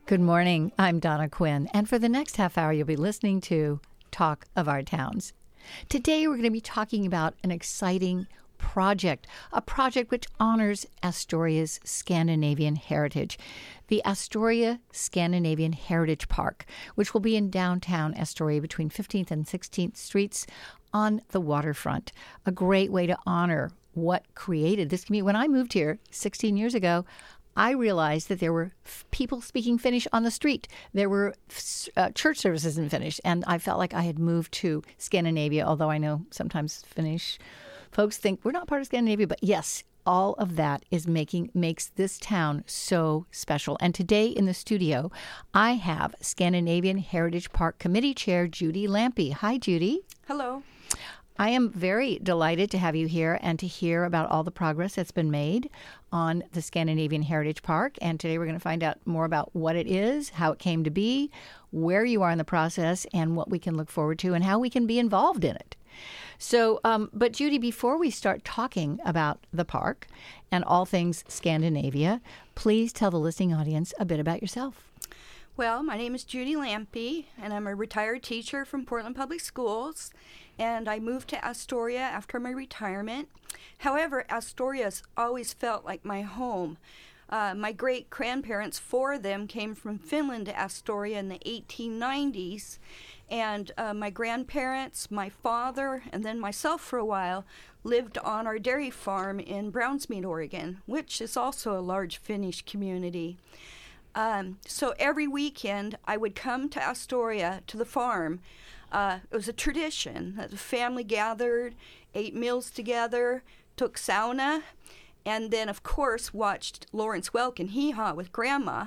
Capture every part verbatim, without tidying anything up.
Good morning. I'm Donna Quinn, and for the next half hour, you'll be listening to Talk of Our Towns. Today, we're going to be talking about an exciting project, a project which honors Astoria's Scandinavian heritage, the Astoria Scandinavian Heritage Park, which will be in downtown Astoria between fifteenth and sixteenth Streets on the waterfront. A great way to honor what created this community. When I moved here sixteen years ago, I realized that there were f- people speaking Finnish on the street. There were f- uh, church services in Finnish, and I felt like I had moved to Scandinavia, although I know sometimes Finnish folks think we're not part of Scandinavia. But yes, all of that is making makes this town so special. And today in the studio, I have Scandinavian Heritage Park Committee Chair Judy Lampe. Hi, Judy. Hello. I am very delighted to have you here and to hear about all the progress that's been made on the Scandinavian Heritage Park. And today we're going to find out more about what it is, how it came to be, where you are in the process, and what we can look forward to and how we can be involved in it. So, um, but Judy, before we start talking about the park and all things Scandinavia, please tell the listening audience a bit about yourself. Well, my name is Judy Lampe, and I'm a retired teacher from Portland Public Schools, and I moved to Astoria after my retirement. However, Astoria's always felt like my home. Uh, my great-grandparents, four of them, came from Finland to Astoria in the eighteen nineties, and uh, my grandparents, my father, and then myself for a while, lived on our dairy farm in Brownsmead, Oregon, which is also a large Finnish community. Um, so every weekend, I would come to Astoria, to the farm. Uh, it was a tradition that the family gathered, ate meals together, took sauna, and then, of course, watched Lawrence Welk and Hee Haw with Grandma.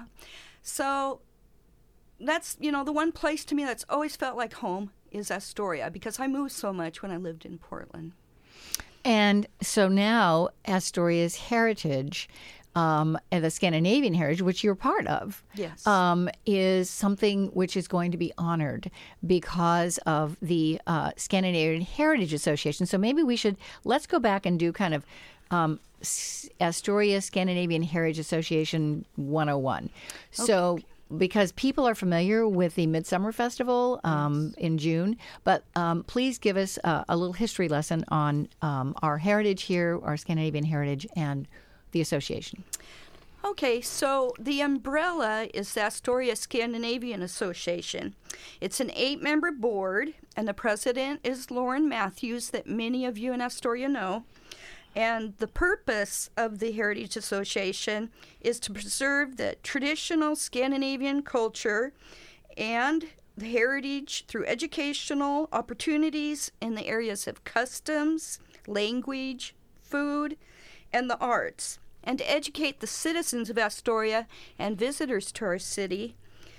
So that's, you know, the one place to me that's always felt like home is Astoria, because I moved so much when I lived in Portland. And so now Astoria's heritage, um, and the Scandinavian heritage, which you're part of, yes, um, is something which is going to be honored because of the uh, Scandinavian Heritage Association. So maybe we should, let's go back and do kind of um, Astoria Scandinavian Heritage Association one oh one. Okay. So because people are familiar with the Midsummer Festival um, yes. in June, but um, please give us a, a little history lesson on um, our heritage here, our Scandinavian heritage, and the association. Okay, so the umbrella is the Astoria Scandinavian Association. It's an eight-member board, and the president is Lauren Matthews, that many of you in Astoria know. And the purpose of the Heritage Association is to preserve the traditional Scandinavian culture and the heritage through educational opportunities in the areas of customs, language, food, and the arts, and to educate the citizens of Astoria and visitors to our city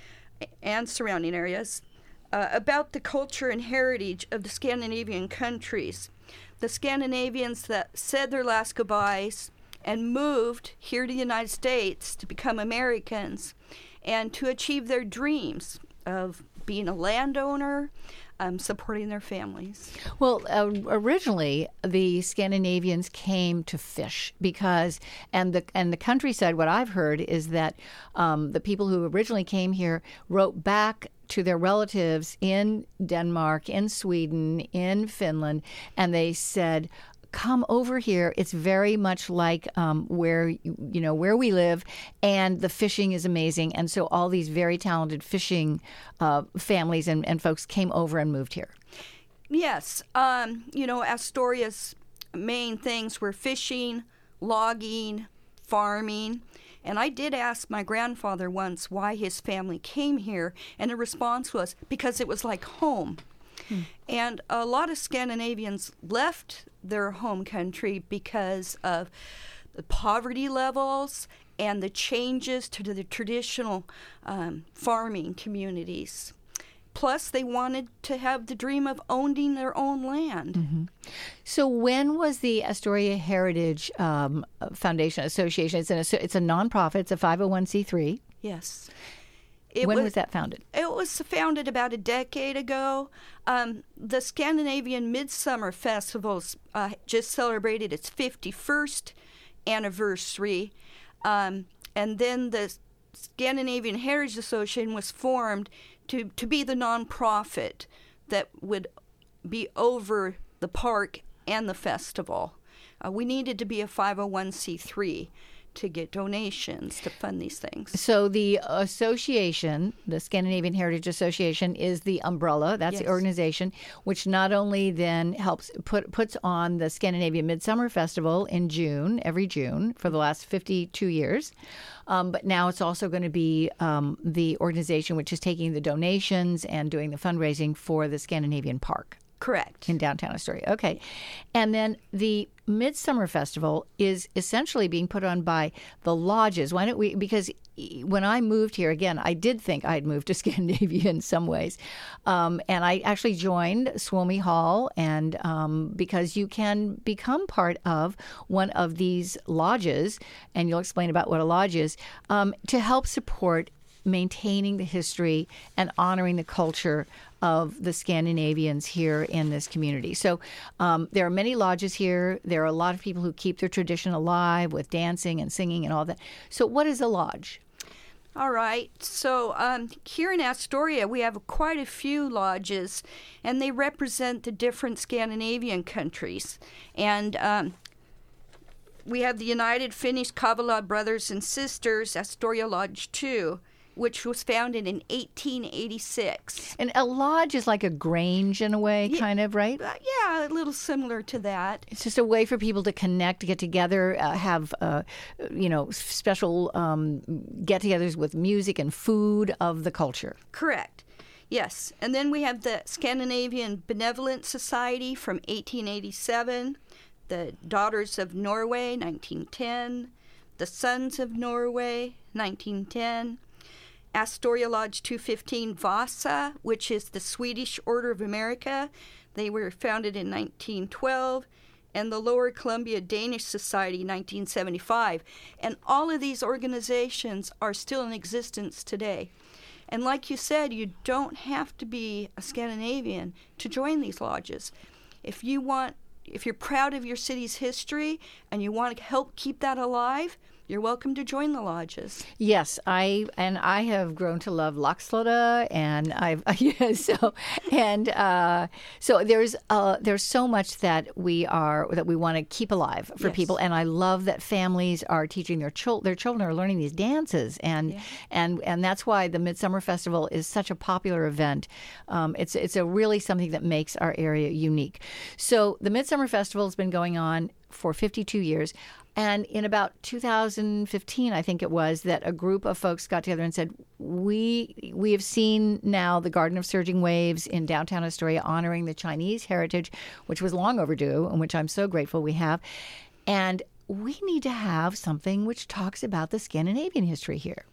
and surrounding areas uh, about the culture and heritage of the Scandinavian countries. The Scandinavians that said their last goodbyes and moved here to the United States to become Americans and to achieve their dreams of being a landowner, um, supporting their families. Well, uh, originally the Scandinavians came to fish because, and the and the countryside, what I've heard is that um, the people who originally came here wrote back to their relatives in Denmark, in Sweden, in Finland, and they said, come over here. It's very much like um, where you, you know where we live, and the fishing is amazing. And so all these very talented fishing uh, families and, and folks came over and moved here. Yes. Um, you know, Astoria's main things were fishing, logging, farming. And I did ask my grandfather once why his family came here, and the response was because it was like home. Hmm. And a lot of Scandinavians left their home country because of the poverty levels and the changes to the traditional um, farming communities. Plus, they wanted to have the dream of owning their own land. Mm-hmm. So when was the Astoria Heritage um, Foundation Association? It's, an, it's a nonprofit. It's a five oh one c three. Yes. It when was, was that founded? It was founded about a decade ago. Um, the Scandinavian Midsummer Festivals uh, just celebrated its fifty-first anniversary. Um, and then the Scandinavian Heritage Association was formed to, to be the nonprofit that would be over the park and the festival. Uh, we needed to be a five oh one c three to get donations to fund these things. So the association, the Scandinavian Heritage Association, is the umbrella. That's Yes. the organization, which not only then helps put puts on the Scandinavian Midsummer Festival in June, every June, for the last fifty-two years, um, but now it's also going to be um, the organization which is taking the donations and doing the fundraising for the Scandinavian Park. Correct. In downtown Astoria. Okay. And then the Midsummer Festival is essentially being put on by the lodges. Why don't we, because when I moved here, again, I did think I'd moved to Scandinavia in some ways. Um, and I actually joined Suomi Hall, and um, because you can become part of one of these lodges, and you'll explain about what a lodge is, um, to help support maintaining the history and honoring the culture of the Scandinavians here in this community. So um, there are many lodges here. There are a lot of people who keep their tradition alive with dancing and singing and all that. So what is a lodge? All right. So um, here in Astoria, we have quite a few lodges, and they represent the different Scandinavian countries. And um, we have the United Finnish Kavala Brothers and Sisters, Astoria Lodge two, which was founded in eighteen eighty-six. And a lodge is like a grange in a way, Yeah. kind of, right? Uh, yeah, a little similar to that. It's just a way for people to connect, get together, uh, have, uh, you know, s- special um, get-togethers with music and food of the culture. Correct. Yes. And then we have the Scandinavian Benevolent Society from eighteen eighty-seven, the Daughters of Norway, nineteen ten, the Sons of Norway, nineteen ten, Astoria Lodge two fifteen Vasa, which is the Swedish Order of America. They were founded in nineteen twelve, and the Lower Columbia Danish Society, nineteen seventy-five. And all of these organizations are still in existence today. And like you said, you don't have to be a Scandinavian to join these lodges. If you want, if you're proud of your city's history and you want to help keep that alive, you're welcome to join the lodges. Yes, I and I have grown to love Laxlota, and I've yeah, so and uh, so there's uh, there's so much that we are that we want to keep alive for Yes. people, and I love that families are teaching their chil- their children are learning these dances, and Yeah. and and that's why the Midsummer Festival is such a popular event. Um, it's it's a really something that makes our area unique. So the Midsummer Festival has been going on for fifty-two years. And in about two thousand fifteen, I think it was, that a group of folks got together and said, we we have seen now the Garden of Surging Waves in downtown Astoria honoring the Chinese heritage, which was long overdue, and which I'm so grateful we have. And we need to have something which talks about the Scandinavian history here.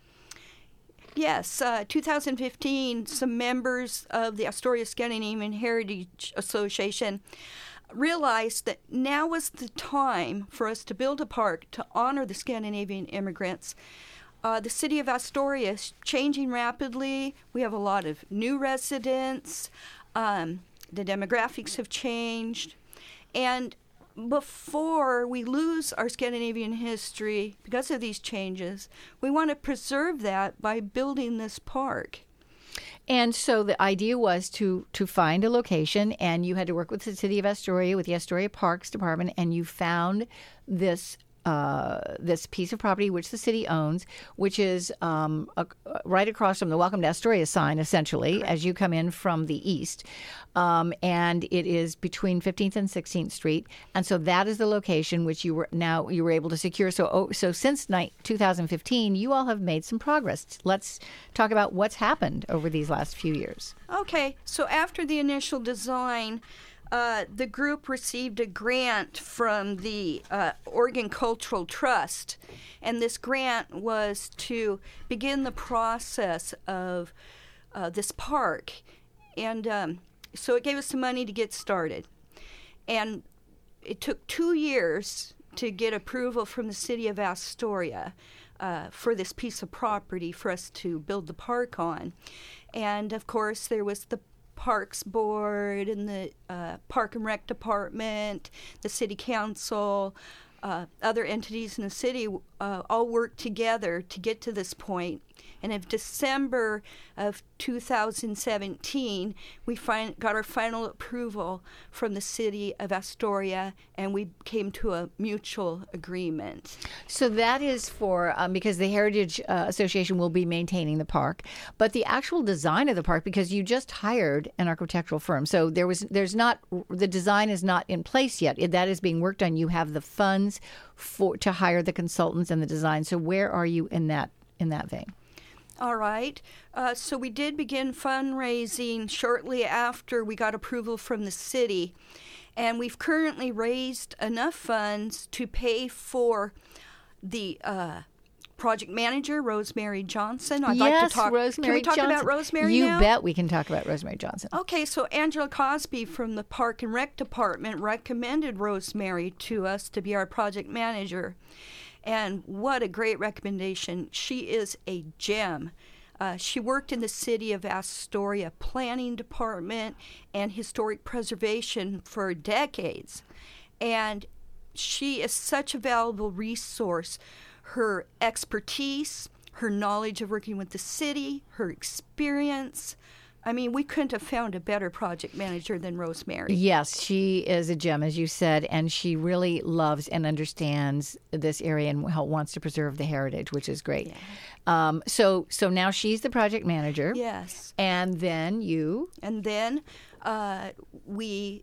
Yes, uh, two thousand fifteen, some members of the Astoria Scandinavian Heritage Association realized that now was the time for us to build a park to honor the Scandinavian immigrants. Uh, the city of Astoria is changing rapidly. We have a lot of new residents. Um, the demographics have changed. And before we lose our Scandinavian history because of these changes, we want to preserve that by building this park. And so the idea was to to find a location, and you had to work with the city of Astoria, with the Astoria Parks Department, and you found this uh, this piece of property which the city owns, which is um, a, right across from the Welcome to Astoria sign, essentially, Correct. as you come in from the east. Um, and it is between fifteenth and sixteenth Street. And so that is the location which you were now you were able to secure. So oh, so since ni- two thousand fifteen, you all have made some progress. Let's talk about what's happened over these last few years. Okay, so after the initial design, uh, the group received a grant from the uh, Oregon Cultural Trust, and this grant was to begin the process of uh, this park. And um, so it gave us some money to get started. And it took two years to get approval from the city of Astoria uh, for this piece of property for us to build the park on. And of course, there was the Parks Board and the uh, Park and Rec Department, the City Council, uh, other entities in the city uh, all worked together to get to this point. And in December of two thousand seventeen, we find, got our final approval from the city of Astoria, and we came to a mutual agreement. So that is for, um, because the Heritage uh, Association will be maintaining the park, but the actual design of the park, because you just hired an architectural firm. So there was, there's not, the design is not in place yet. That is being worked on. You have the funds for to hire the consultants and the design. So where are you in that, in that vein? All right. Uh, so we did begin fundraising shortly after we got approval from the city. And we've currently raised enough funds to pay for the uh, project manager, Rosemary Johnson. I'd yes, like to talk. Rosemary Can we talk Johnson. about Rosemary You now? bet we can talk about Rosemary Johnson. Okay, so Angela Cosby from the Park and Rec Department recommended Rosemary to us to be our project manager. And what a great recommendation. She is a gem. Uh, she worked in the city of Astoria planning department and historic preservation for decades. And she is such a valuable resource. Her expertise, her knowledge of working with the city, her experience. I mean, we couldn't have found a better project manager than Rosemary. Yes, she is a gem, as you said, and she really loves and understands this area and wants to preserve the heritage, which is great. Yeah. Um, so, so now she's the project manager. Yes. And then you. And then uh, we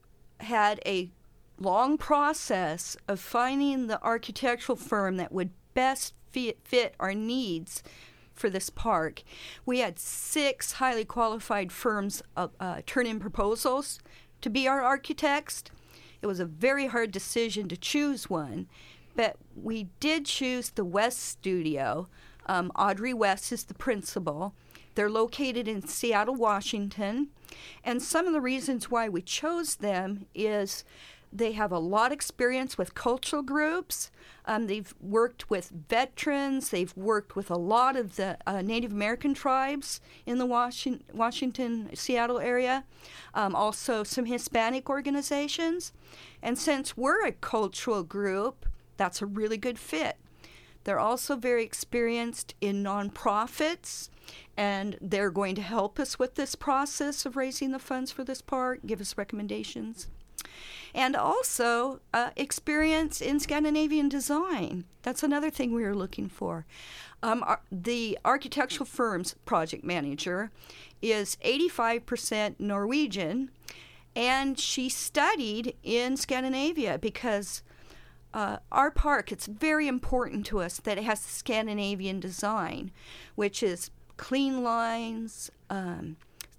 had a long process of finding the architectural firm that would best fit, fit our needs for this park. We had six highly qualified firms uh, uh, turn in proposals to be our architects. It was a very hard decision to choose one, but we did choose the West Studio. Um, Audrey West is the principal. They're located in Seattle, Washington, and some of the reasons why we chose them is they have a lot of experience with cultural groups. Um, they've worked with veterans. They've worked with a lot of the uh, Native American tribes in the Washington, Washington Seattle area. Um, also some Hispanic organizations. And since we're a cultural group, that's a really good fit. They're also very experienced in nonprofits, and they're going to help us with this process of raising the funds for this park, give us recommendations. And also uh, experience in Scandinavian design. That's another thing we were looking for. Um, our, the architectural firm's project manager is eighty-five percent Norwegian, and she studied in Scandinavia because uh, our park, it's very important to us that it has Scandinavian design, which is clean lines, um,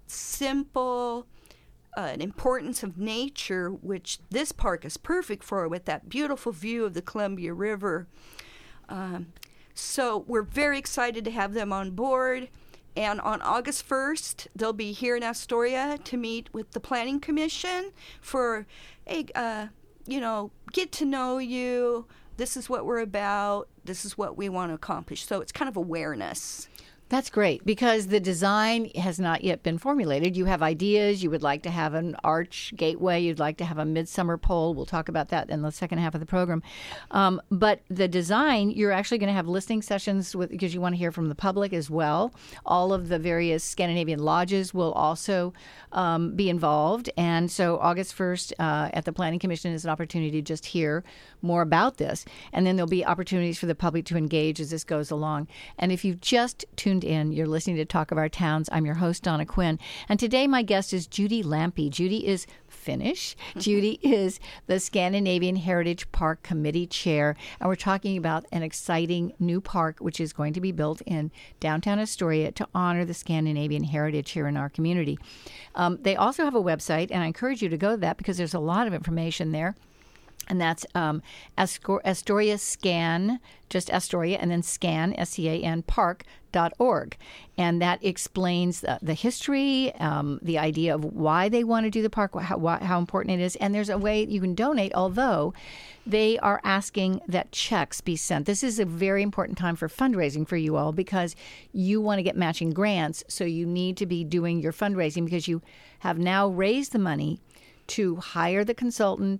simple, Uh, an importance of nature, which this park is perfect for, with that beautiful view of the Columbia River. Um, so we're very excited to have them on board. And on August first, they'll be here in Astoria to meet with the Planning Commission for a, uh, you know, get to know you. This is what we're about. This is what we want to accomplish. So it's kind of awareness. That's great, because the design has not yet been formulated. You have ideas. You would like to have an arch gateway. You'd like to have a midsummer pole. We'll talk about that in the second half of the program. Um, but the design, you're actually going to have listening sessions with, because you want to hear from the public as well. All of the various Scandinavian lodges will also um, be involved. And so August first uh, at the Planning Commission is an opportunity to just hear more about this. And then there'll be opportunities for the public to engage as this goes along. And if you've just tuned in, you're listening to Talk of Our Towns. I'm your host, Donna Quinn. And today my guest is Judy Lampe. Judy is Finnish. Judy is the Scandinavian Heritage Park Committee Chair. And we're talking about an exciting new park which is going to be built in downtown Astoria to honor the Scandinavian heritage here in our community. Um, they also have a website, and I encourage you to go to that because there's a lot of information there. And that's um, Astoria Scan, just Astoria, and then Scan, S C A N, park dot org. And that explains the, the history, um, the idea of why they want to do the park, how, why, how important it is. And there's a way you can donate, although they are asking that checks be sent. This is a very important time for fundraising for you all because you want to get matching grants. So you need to be doing your fundraising because you have now raised the money to hire the consultant,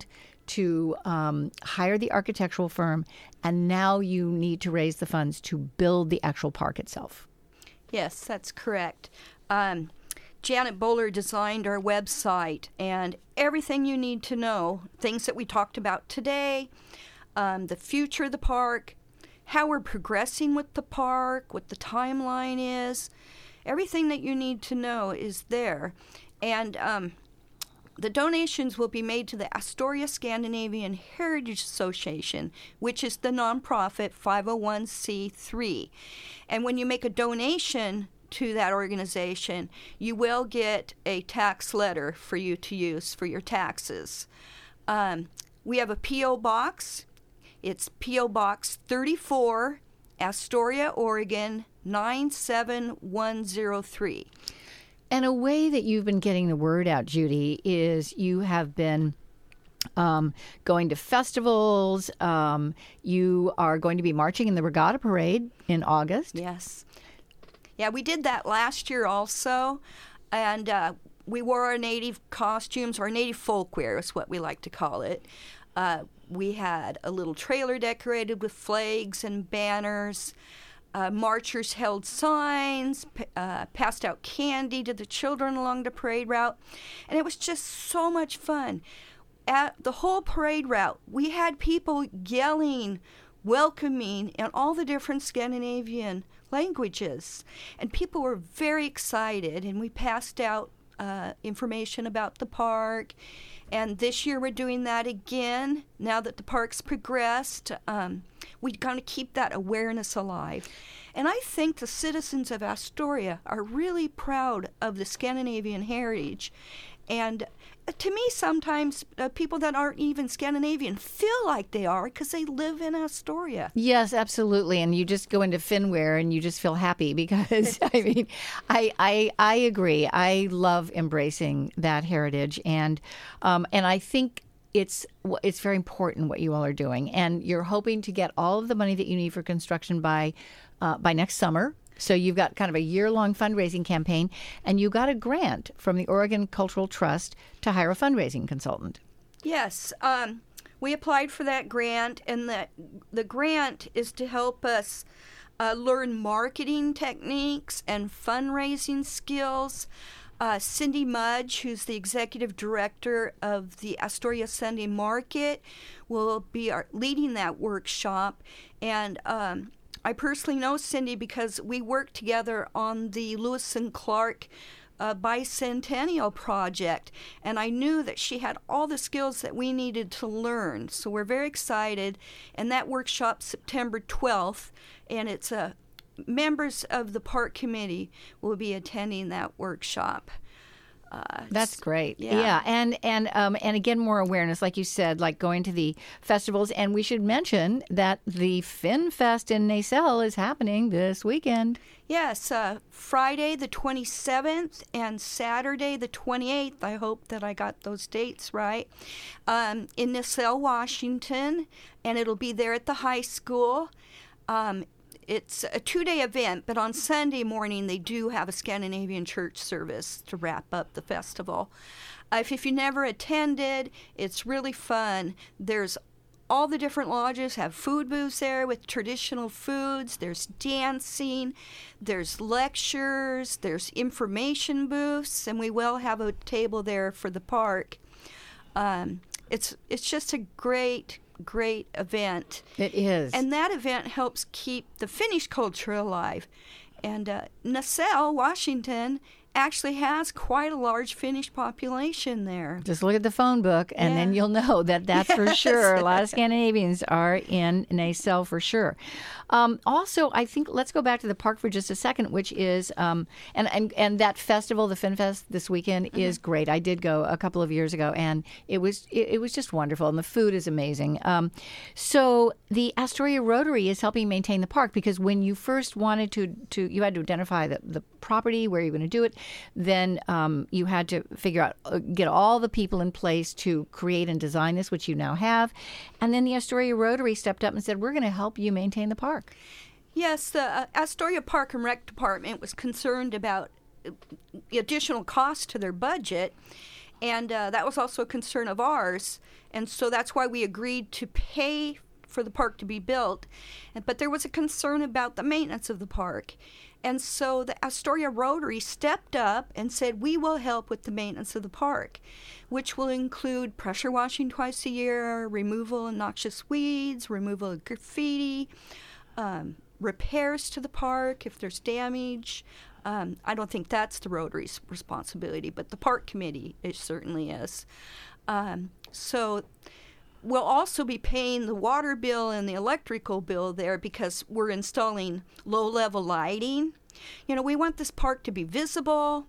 to um, hire the architectural firm, and now you need to raise the funds to build the actual park itself. Yes, that's correct. Um, Janet Bowler designed our website, and everything you need to know, things that we talked about today, um, the future of the park, how we're progressing with the park, what the timeline is, everything that you need to know is there. And um, the donations will be made to the Astoria Scandinavian Heritage Association, which is the nonprofit five oh one c three. And when you make a donation to that organization, you will get a tax letter for you to use for your taxes. Um, we have a P O box. It's P O Box thirty-four, Astoria, Oregon, nine seven one zero three. And a way that you've been getting the word out, Judy, is you have been um, going to festivals. Um, you are going to be marching in the Regatta Parade in August. Yes. Yeah, we did that last year also. And uh, we wore our native costumes, or native folkwear is what we like to call it. Uh, we had a little trailer decorated with flags and banners. Uh, marchers held signs, p- uh, passed out candy to the children along the parade route, and it was just so much fun. At the whole parade route, we had people yelling, welcoming in all the different Scandinavian languages, and people were very excited, and we passed out uh, information about the park. And this year we're doing that again. Now that the park's progressed, um, we kind of keep that awareness alive. And I think the citizens of Astoria are really proud of the Scandinavian heritage. And uh, to me, sometimes uh, people that aren't even Scandinavian feel like they are because they live in Astoria. Yes, absolutely. And you just go into Finware and you just feel happy because, I mean, I, I I agree. I love embracing that heritage. And um, and I think it's it's very important what you all are doing. And you're hoping to get all of the money that you need for construction by uh, by next summer. So you've got kind of a year-long fundraising campaign, and you got a grant from the Oregon Cultural Trust to hire a fundraising consultant. Yes, um, we applied for that grant, and the, the grant is to help us uh, learn marketing techniques and fundraising skills. Uh, Cindy Mudge, who's the executive director of the Astoria Sunday Market, will be our, leading that workshop, and um, I personally know Cindy because we worked together on the Lewis and Clark uh, Bicentennial Project, and I knew that she had all the skills that we needed to learn. So we're very excited, and that workshop's September twelfth, and it's uh, members of the park committee will be attending that workshop. Uh, That's great. Yeah. yeah. And and um and again, more awareness, like you said, like going to the festivals. And we should mention that the Fin Fest in Nacelle is happening this weekend. Yes, uh, Friday the twenty-seventh and Saturday the twenty-eighth. I hope that I got those dates right. Um, in Nacelle, Washington, and it'll be there at the high school. Um, It's a two-day event, but on Sunday morning they do have a Scandinavian church service to wrap up the festival. Uh, if, if you never attended, it's really fun. There's all the different lodges have food booths there with traditional foods. There's dancing, there's lectures, there's information booths, and we will have a table there for the park. Um, it's it's just a great great event. It is. And that event helps keep the Finnish culture alive. And uh, Nacelle, Washington, actually has quite a large Finnish population there. Just look at the phone book, and Yeah. then you'll know that that's for Yes. sure. A lot of Scandinavians are in Nacelle for sure. Um, also, I think let's go back to the park for just a second, which is, um, and, and, and that festival, the FinFest this weekend, mm-hmm. is great. I did go a couple of years ago, and it was it, it was just wonderful, and the food is amazing. Um, so the Astoria Rotary is helping maintain the park, because when you first wanted to, to you had to identify the, the property, where you're going to do it. Then um, you had to figure out, uh, get all the people in place to create and design this, which you now have. And then the Astoria Rotary stepped up and said, we're going to help you maintain the park. Yes, the uh, Astoria Park and Rec Department was concerned about additional costs to their budget. And uh, that was also a concern of ours. And so that's why we agreed to pay for the park to be built. But there was a concern about the maintenance of the park. And so the Astoria Rotary stepped up and said, we will help with the maintenance of the park, which will include pressure washing twice a year, removal of noxious weeds, removal of graffiti, um, repairs to the park if there's damage. Um, I don't think that's the Rotary's responsibility, but the park committee, it certainly is. Um, so we'll also be paying the water bill and the electrical bill there because we're installing low-level lighting. You know, we want this park to be visible,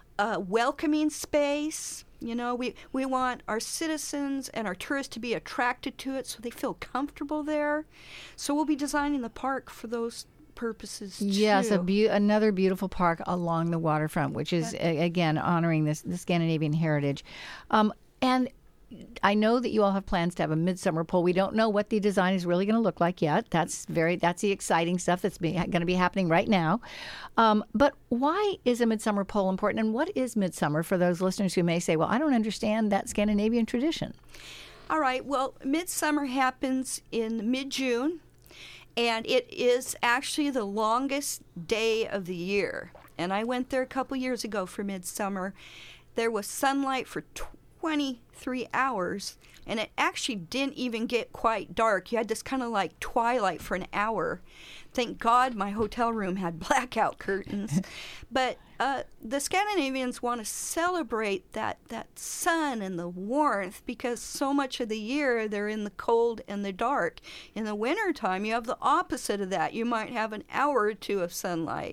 a welcoming space. You know, we, we want our citizens and our tourists to be attracted to it so they feel comfortable there. So we'll be designing the park for those purposes, too. Yes, a be- another beautiful park along the waterfront, which is, a- again, honoring this the Scandinavian heritage. Um, and I know that you all have plans to have a midsummer pole. We don't know what the design is really going to look like yet. That's very that's the exciting stuff that's going to be happening right now. Um, but why is a midsummer pole important, and what is midsummer for those listeners who may say, well, I don't understand that Scandinavian tradition? All right. Well, midsummer happens in mid-June, and it is actually the longest day of the year. And I went there a couple years ago for midsummer. There was sunlight for twenty-three hours, and it actually didn't even get quite dark. You had this kind of like twilight for an hour. Thank God my hotel room had blackout curtains. But uh, the Scandinavians want to celebrate that, that sun and the warmth because so much of the year they're in the cold and the dark. In the wintertime, you have the opposite of that. You might have an hour or two of sunlight.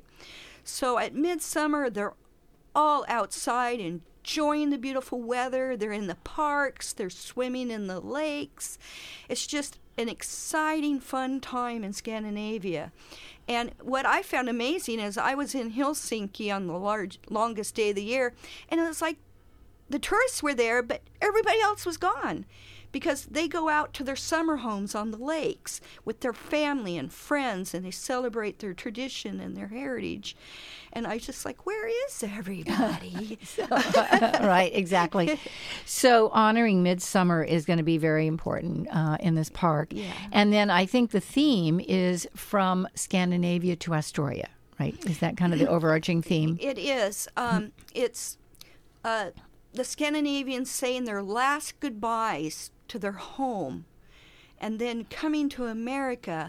So at midsummer, they're all outside and enjoying the beautiful weather. They're in the parks. They're swimming in the lakes. It's just an exciting, fun time in Scandinavia. And what I found amazing is I was in Helsinki on the large, longest day of the year, and it was like the tourists were there, but everybody else was gone because they go out to their summer homes on the lakes with their family and friends, and they celebrate their tradition and their heritage. And I was just like, where is everybody? so, right, exactly. So honoring midsummer is going to be very important uh, in this park. Yeah. And then I think the theme is from Scandinavia to Astoria, right? Is that kind of the overarching theme? It is. Um, it's uh, the Scandinavians saying their last goodbyes to their home and then coming to America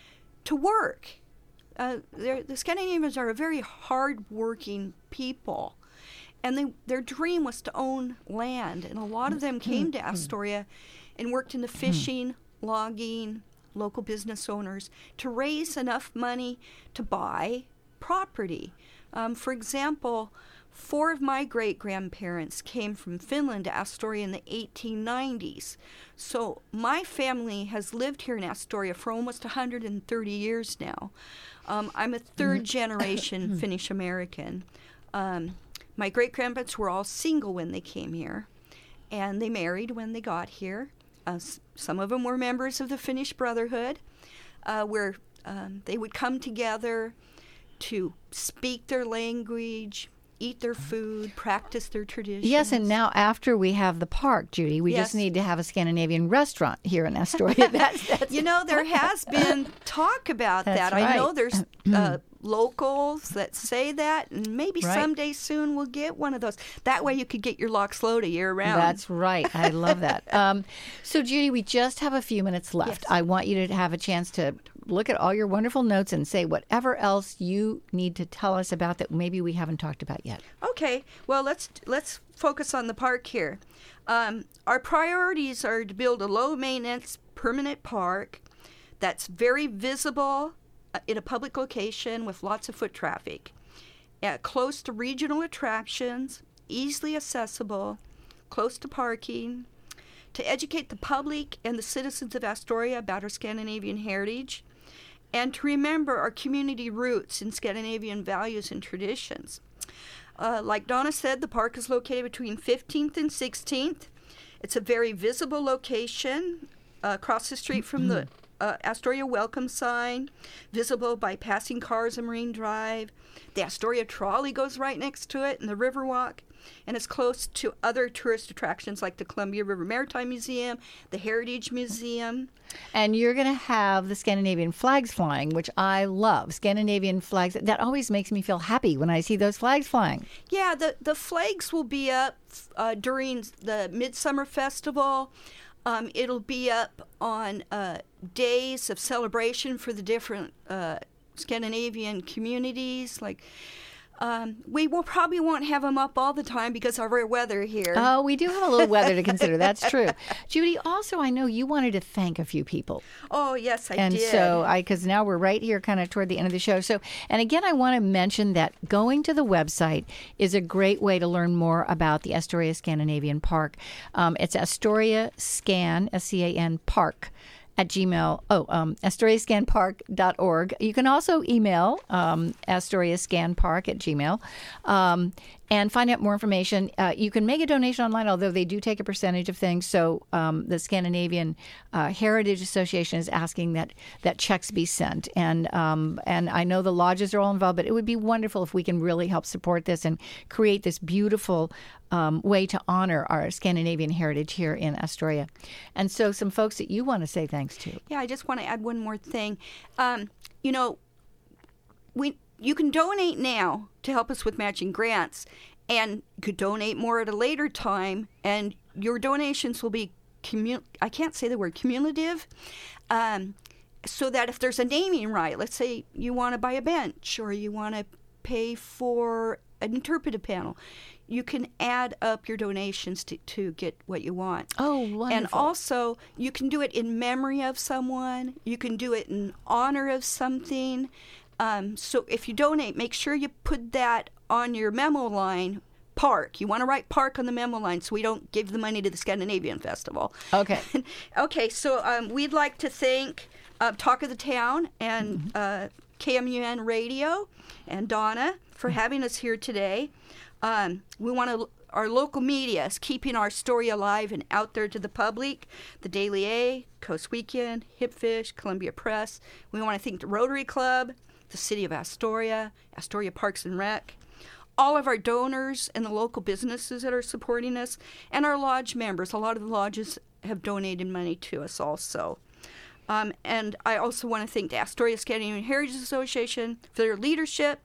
to work. Uh, the Scandinavians are a very hard-working people, and they, their dream was to own land, and a lot of them came to Astoria and worked in the fishing, logging, local business owners to raise enough money to buy property. Um, for example, four of my great-grandparents came from Finland to Astoria in the eighteen nineties. So my family has lived here in Astoria for almost one hundred thirty years now. Um, I'm a third-generation Finnish American. Um, my great-grandparents were all single when they came here, and they married when they got here. Uh, s- some of them were members of the Finnish Brotherhood, uh, where um, they would come together to speak their language, eat their food, practice their traditions. Yes, and now after we have the park, Judy, we Yes. just need to have a Scandinavian restaurant here in Astoria. That's, that's You know, there has been talk about That's that. right. I know there's uh, locals that say that, and maybe Right. someday soon we'll get one of those. That way you could get your lox load a year round. That's right. I love that. Um, so, Judy, we just have a few minutes left. Yes. I want you to have a chance to look at all your wonderful notes and say whatever else you need to tell us about that maybe we haven't talked about yet. Okay, well, let's let's focus on the park here. Um, our priorities are to build a low-maintenance, permanent park that's very visible uh, in a public location with lots of foot traffic, uh, close to regional attractions, easily accessible, close to parking, to educate the public and the citizens of Astoria about our Scandinavian heritage, and to remember our community roots in Scandinavian values and traditions. Uh, like Donna said, the park is located between fifteenth and sixteenth. It's a very visible location uh, across the street from the uh, Astoria welcome sign, visible by passing cars on Marine Drive. The Astoria trolley goes right next to it, and the Riverwalk. And it's close to other tourist attractions like the Columbia River Maritime Museum, the Heritage Museum. And you're going to have the Scandinavian flags flying, which I love. Scandinavian flags. That always makes me feel happy when I see those flags flying. Yeah, the, the flags will be up uh, during the Midsummer Festival. Um, it'll be up on uh, days of celebration for the different uh, Scandinavian communities. Like, um, we will probably won't have them up all the time because of our weather here. Oh, we do have a little weather to consider. That's true. Judy, also, I know you wanted to thank a few people. Oh, yes, I and did. And so, I because now we're right here kind of toward the end of the show. So, and again, I want to mention that going to the website is a great way to learn more about the Astoria Scandinavian Park. Um, it's Astoria Scan, S C A N, Park. At Gmail, oh, um, astoria scan park dot org. You can also email um, astoriascanpark at gmail um, and find out more information. Uh, you can make a donation online, although they do take a percentage of things. So um, the Scandinavian uh, Heritage Association is asking that that checks be sent. And um, and I know the lodges are all involved, but it would be wonderful if we can really help support this and create this beautiful Um, way to honor our Scandinavian heritage here in Astoria. And so some folks that you want to say thanks to. Yeah, I just want to add one more thing. Um, you know, we you can donate now to help us with matching grants, and you could donate more at a later time, and your donations will be, commu- I can't say the word, cumulative, um, so that if there's a naming right, let's say you want to buy a bench or you want to pay for an interpretive panel, you can add up your donations to, to get what you want. Oh, wonderful. And also, you can do it in memory of someone. You can do it in honor of something. Um, so if you donate, make sure you put that on your memo line, park. You want to write park on the memo line so we don't give the money to the Scandinavian Festival. Okay. Okay, so um, we'd like to thank uh, Talk of the Town and Mm-hmm. uh, K M U N Radio and Donna for having us here today. Um, we want to, our local media is keeping our story alive and out there to the public. The Daily A, Coast Weekend, Hipfish, Columbia Press. We want to thank the Rotary Club, the City of Astoria, Astoria Parks and Rec, all of our donors and the local businesses that are supporting us, and our lodge members. A lot of the lodges have donated money to us also. Um, and I also want to thank the Astoria Scandinavian Heritage Association for their leadership,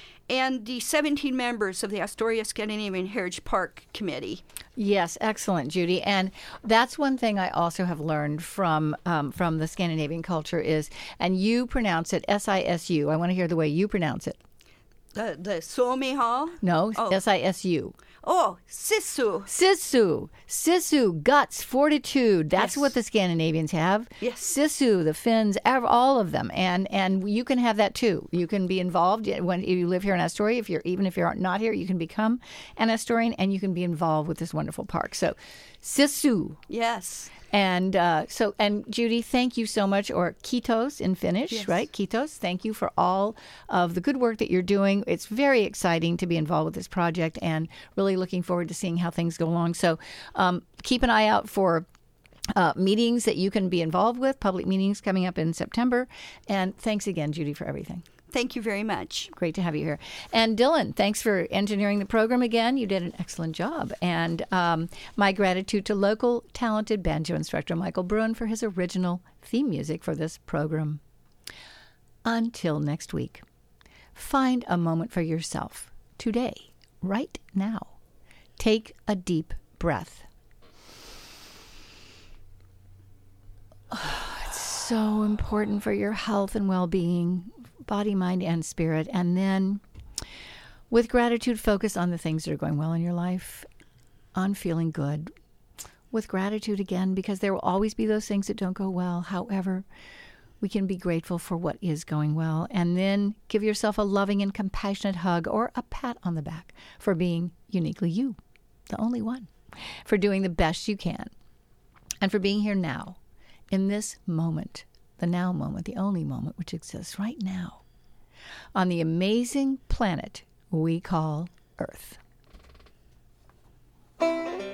and the seventeen members of the Astoria Scandinavian Heritage Park Committee. Yes, excellent, Judy. And that's one thing I also have learned from um, from the Scandinavian culture is, and you pronounce it S I S U. I want to hear the way you pronounce it. The the Suomi Hall? No, Oh. S I S U. Oh, Sissu. Sisu. Sisu, guts, fortitude. That's Yes. what the Scandinavians have. Yes. Sisu, the Finns, ev- all of them. And and you can have that too. You can be involved when you live here in Astoria. If you're even if you're not here, you can become an Astorian and you can be involved with this wonderful park. So, Sisu. Yes. And uh, so, and Judy, thank you so much, or Kiitos in Finnish, Yes. right? Kiitos. Thank you for all of the good work that you're doing. It's very exciting to be involved with this project and really looking forward to seeing how things go along. So um, keep an eye out for uh, meetings that you can be involved with, public meetings coming up in September. And thanks again, Judy, for everything. Thank you very much. Great to have you here. And Dylan, thanks for engineering the program again. You did an excellent job. And um, my gratitude to local talented banjo instructor Michael Bruin for his original theme music for this program. Until next week, find a moment for yourself today, right now. Take a deep breath. Oh, it's so important for your health and well-being. Body, mind, and spirit. And then with gratitude, focus on the things that are going well in your life, on feeling good. With gratitude again, because there will always be those things that don't go well. However, we can be grateful for what is going well. And then give yourself a loving and compassionate hug or a pat on the back for being uniquely you, the only one, for doing the best you can, and for being here now, in this moment. The now moment, the only moment which exists right now on the amazing planet we call Earth.